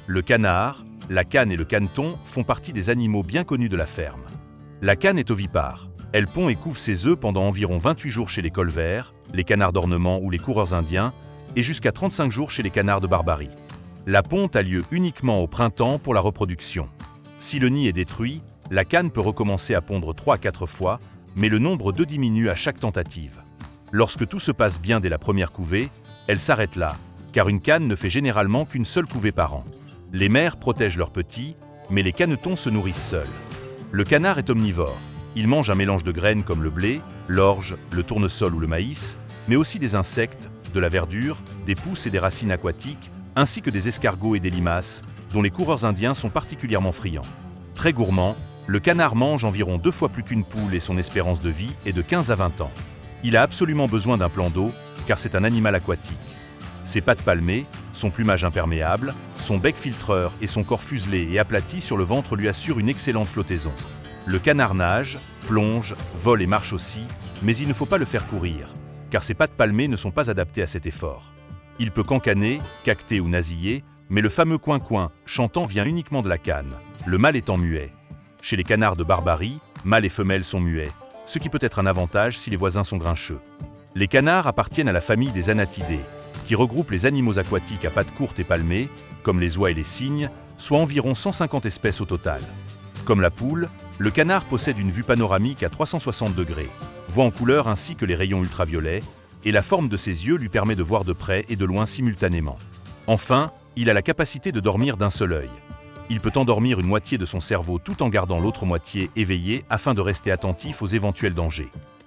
Le canard, la cane et le caneton font partie des animaux bien connus de la ferme. La cane est ovipare. Elle pond et couve ses œufs pendant environ 28 jours chez les colverts, les canards d'ornement ou les coureurs indiens, et jusqu'à 35 jours chez les canards de Barbarie. La ponte a lieu uniquement au printemps pour la reproduction. Si le nid est détruit, la cane peut recommencer à pondre 3 à 4 fois, mais le nombre d'œufs diminue à chaque tentative. Lorsque tout se passe bien dès la première couvée, elle s'arrête là, car une cane ne fait généralement qu'une seule couvée par an. Les mères protègent leurs petits, mais les canetons se nourrissent seuls. Le canard est omnivore. Il mange un mélange de graines comme le blé, l'orge, le tournesol ou le maïs, mais aussi des insectes, de la verdure, des pousses et des racines aquatiques, ainsi que des escargots et des limaces, dont les coureurs indiens sont particulièrement friands. Très gourmand, le canard mange environ 2 fois plus qu'une poule et son espérance de vie est de 15 à 20 ans. Il a absolument besoin d'un plan d'eau, car c'est un animal aquatique. Ses pattes palmées, son plumage imperméable, son bec filtreur et son corps fuselé et aplati sur le ventre lui assurent une excellente flottaison. Le canard nage, plonge, vole et marche aussi, mais il ne faut pas le faire courir, car ses pattes palmées ne sont pas adaptées à cet effort. Il peut cancaner, caqueter ou nasiller, mais le fameux coin-coin, chantant vient uniquement de la cane, le mâle étant muet. Chez les canards de Barbarie, mâles et femelles sont muets, ce qui peut être un avantage si les voisins sont grincheux. Les canards appartiennent à la famille des Anatidés, qui regroupe les animaux aquatiques à pattes courtes et palmées, comme les oies et les cygnes, soit environ 150 espèces au total. Comme la poule, le canard possède une vue panoramique à 360 degrés, voit en couleur ainsi que les rayons ultraviolets, et la forme de ses yeux lui permet de voir de près et de loin simultanément. Enfin, il a la capacité de dormir d'un seul œil. Il peut endormir une moitié de son cerveau tout en gardant l'autre moitié éveillée afin de rester attentif aux éventuels dangers.